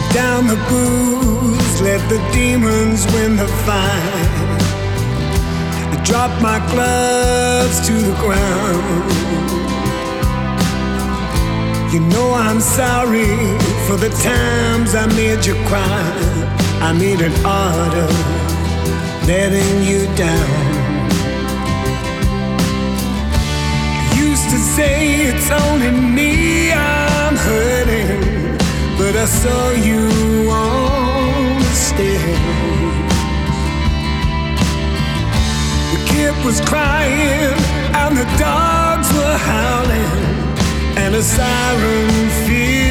down the booze, let the demons win the fight. I drop my gloves to the ground. You know I'm sorry for the times I made you cry. I made an art of letting you down. Used to say it's only me I'm hurting, but I saw you on the stage. The kid was crying and the dogs were howling, and a siren filled